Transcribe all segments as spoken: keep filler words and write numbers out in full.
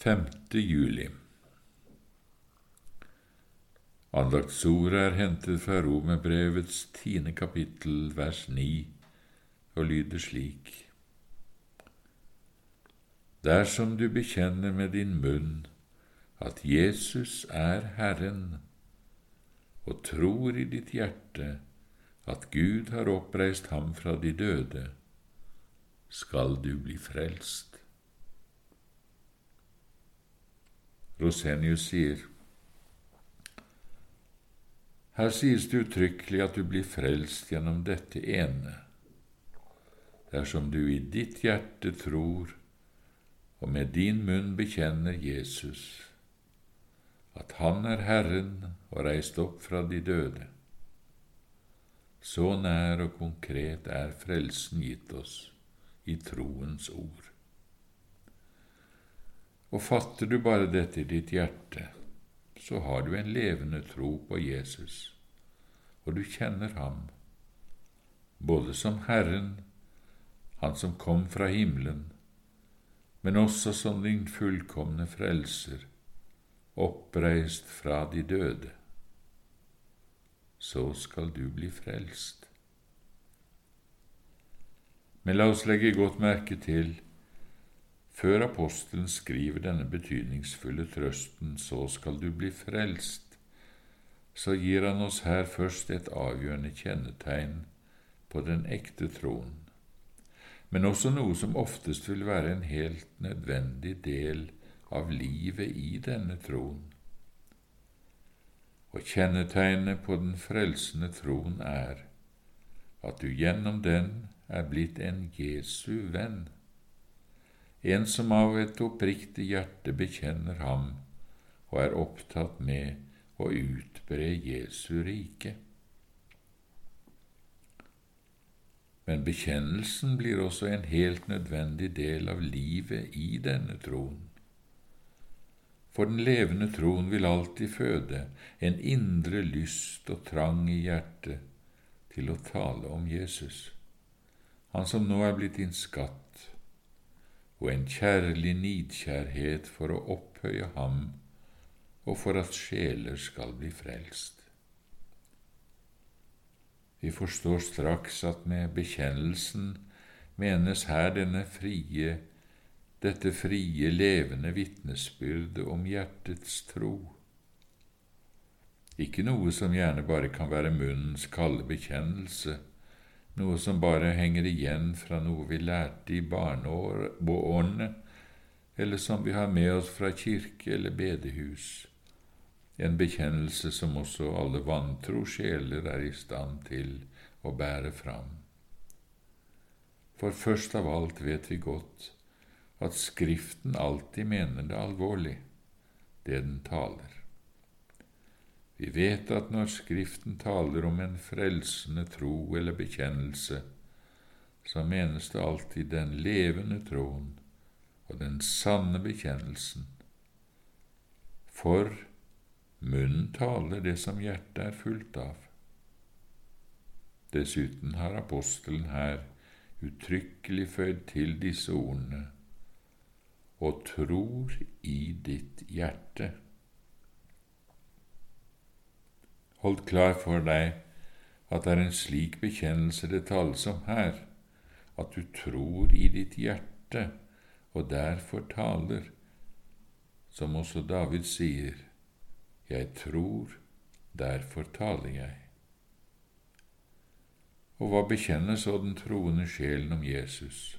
femte juli. Andaktsordet er hentet fra Romerbrevets tiende kapittel, vers ni, og lyder slik: Dersom du bekjenner med din munn at Jesus er Herren, og tror i ditt hjerte at Gud har oppreist ham fra de døde, skal du bli frelst. Rosenius sier: Her sies det uttrykkelig at du blir frelst gjennom dette ene, dersom du i ditt hjerte tror og med din munn bekjenner Jesus, at han er Herren og reist opp fra de døde. Så nær og konkret er frelsen gitt oss i troens ord. Og fatter du bare dette i ditt hjerte, så har du en levende tro på Jesus, og du kjenner ham, både som Herren, han som kom fra himmelen, men også som din fullkomne frelser, oppreist fra de døde. Så skal du bli frelst. Men la oss legge godt merke til, før apostelen skriver denne betydningsfulle trøsten, så skal du bli frelst, så gir han oss her først et avgjørende kjennetegn på den ekte troen, men også noe som oftest vil være en helt nødvendig del av livet i denne troen. Og kjennetegnet på den frelsende troen er at du gjennom den er blitt en Jesu venn, en som av et oppriktig hjerte bekjenner ham og er opptatt med å utbre Jesu rike. Men bekjennelsen blir også en helt nødvendig del av livet i denne troen. For den levende troen vil alltid føde en indre lyst og trang i hjertet til å tale om Jesus, han som nå er blitt din skatt, og en kjærlig nidkjærhet for å opphøye ham og for at sjeler skal bli frelst. Vi forstår straks at med bekjennelsen menes her denne frie, dette frie, levende vitnesbyrde om hjertets tro. Ikke noe som gjerne bare kan være munnens kalde bekjennelse, noe som bare henger igjen fra noe vi lærte i barneårene, eller som vi har med oss fra kirke eller bedehus, en bekjennelse som også alle vantro sjeler er i stand til å bære fram. For først av alt vet vi godt at Skriften alltid mener det alvorlig, det den taler. Vi vet at når Skriften taler om en frelsende tro eller bekjennelse, så menes det alltid den levende troen og den sanne bekjennelsen. For munnen taler det som hjertet er fullt av. Dessuten har apostelen her uttrykkelig føyd til disse ordene, og tror i ditt hjerte. Hold klar for deg at det er en slik bekjennelse det tales om her, at du tror i ditt hjerte og derfor taler, som også David sier, jeg tror, derfor taler jeg. Og hva bekjenner så den troende sjelen om Jesus?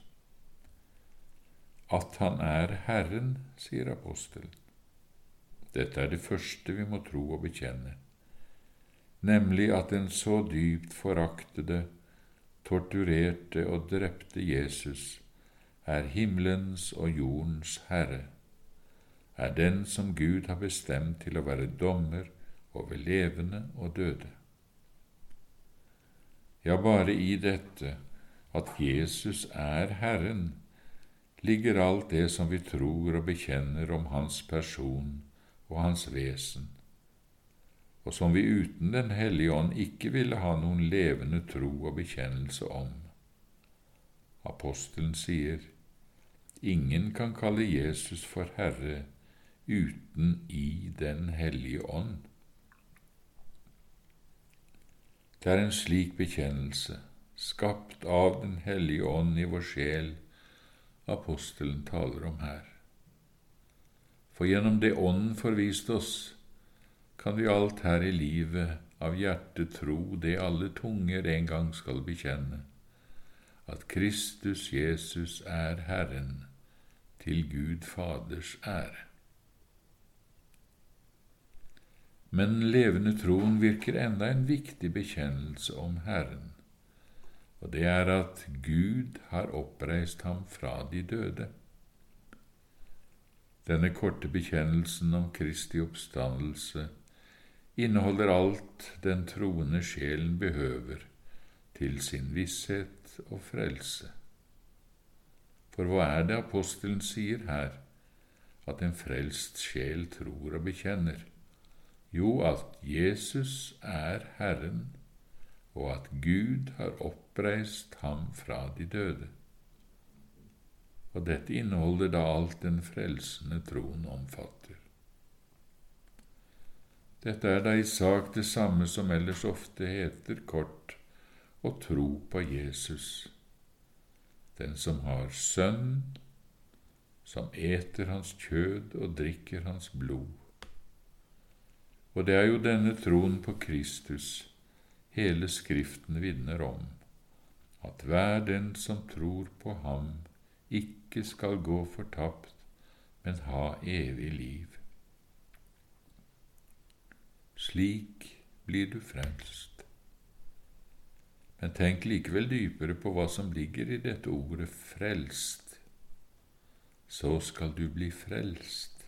At han er Herren, sier apostelen. Dette er det første vi må tro og bekjenne, nemlig at den så dypt foraktede, torturerte og drepte Jesus er himmelens og jordens Herre, er den som Gud har bestemt til å være dommer over levende og døde. Ja, bare i dette, at Jesus er Herren, ligger alt det som vi tror og bekjenner om hans person og hans vesen, og som vi uten Den hellige ånd ikke ville ha noen levende tro og bekjennelse om. Apostelen sier, ingen kan kalle Jesus for Herre uten i Den hellige ånd. Det er en slik bekjennelse, skapt av Den hellige ånd i vår sjel, apostelen taler om her. For gjennom det Ånden forvist oss, kan vi alt her i livet av hjertet tro det alle tunger en gang skal bekjenne, at Kristus Jesus er Herren, til Gud Faders ære. Men den levende troen virker enda en viktig bekjennelse om Herren, og det er at Gud har oppreist ham fra de døde. Denne korte bekjennelsen om Kristi oppstandelse inneholder alt den troende sjelen behøver til sin visshet og frelse. For hva er det apostelen sier her, at en frelst sjel tror og bekjenner? Jo, at Jesus er Herren, og at Gud har oppreist ham fra de døde. Og dette inneholder da alt den frelsende troen omfatter. Dette er da i sak det samme som ellers ofte heter kort å tro på Jesus. Den som har sønn, som eter hans kjød og drikker hans blod. Og det er jo denne troen på Kristus hele Skriften vitner om, at hver den som tror på ham ikke skal gå fortapt, men ha evig liv. Slik blir du frelst. Men tenk likevel dypere på hva som ligger i dette ordet frelst. Så skal du bli frelst.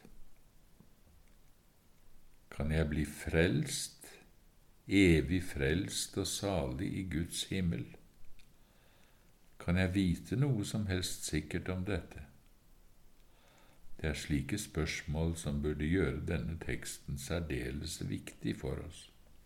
Kan jeg bli frelst, evig frelst og salig i Guds himmel? Kan jeg vite noe som helst sikkert om dette? Det er slike spørsmål som burde gjøre denne teksten særdeles viktig for oss.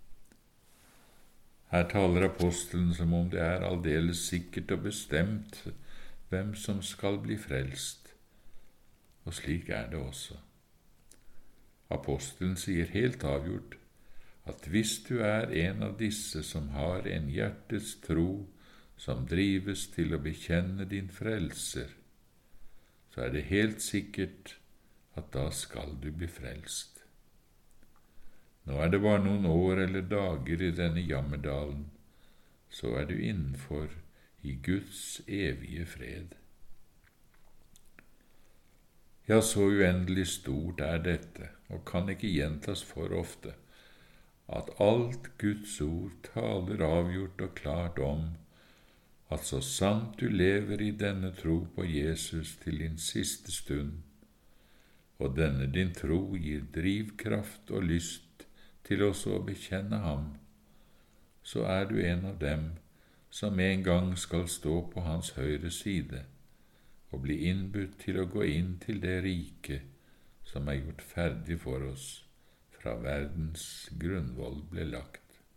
Her taler apostelen som om det er aldeles sikkert og bestemt hvem som skal bli frelst, og slik er det også. Apostelen sier helt avgjort at hvis du er en av disse som har en hjertets tro som drives til å bekjenne din frelser, så er det helt sikkert at da skal du bli frelst. Nå er det bare noen år eller dager i denne jammerdalen, så er du innenfor i Guds evige fred. Ja, så uendelig stort er dette, og kan ikke gjentas for ofte, at alt Guds ord taler avgjort og klart om at så sant du lever i denne tro på Jesus til din siste stund, og denne din tro gir drivkraft og lyst til også å bekjenne ham, så er du en av dem som en gang skal stå på hans høyre side og bli innbudt til å gå inn til det rike som er gjort ferdig for oss fra verdens grunnvoll ble lagt.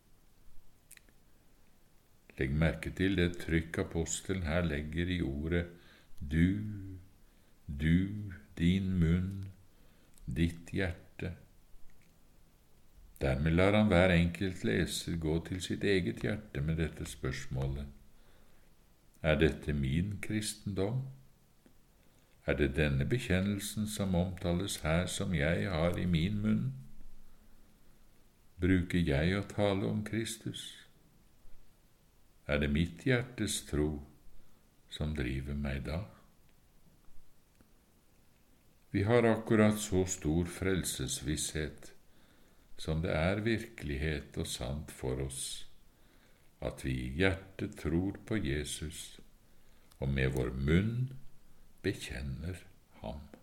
Legg merke til det trykk apostelen her legger i ordet du, du, din munn, ditt hjerte. Dermed lar han hver enkelt leser gå til sitt eget hjerte med dette spørsmålet. Er dette min kristendom? Er det denne bekjennelsen som omtales her som jeg har i min munn? Bruker jeg å tale om Kristus? Er det mitt hjertes tro som driver meg da? Vi har akkurat så stor frelsesvisshet som det er virkelighet og sant for oss, at vi i hjertet tror på Jesus og med vår munn bekjenner ham.